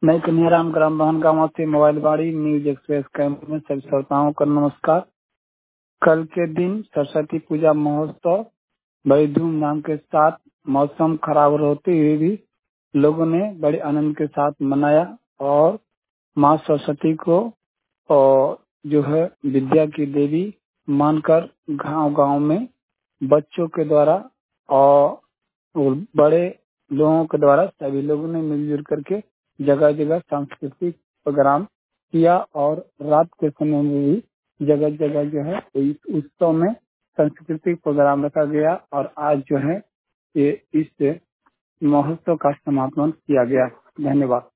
मैं कन्हैयाराम ग्राम बहन गाँव से मोबाइल बाड़ी न्यूज एक्सप्रेस कैंप में सभी श्रोताओं को नमस्कार। कल के दिन सरस्वती पूजा महोत्सव बड़ी धूमधाम के साथ मौसम खराब होते हुए भी लोगों ने बड़े आनंद के साथ मनाया और माँ सरस्वती को और जो है विद्या की देवी मानकर गांव-गांव में बच्चों के द्वारा और बड़े लोगों के द्वारा सभी लोगों ने मिलजुल करके जगह जगह सांस्कृतिक प्रोग्राम किया और रात के समय में भी जगह जगह जो है इस उत्सव में सांस्कृतिक प्रोग्राम रखा गया और आज जो है ये इस महोत्सव का समापन किया गया। धन्यवाद।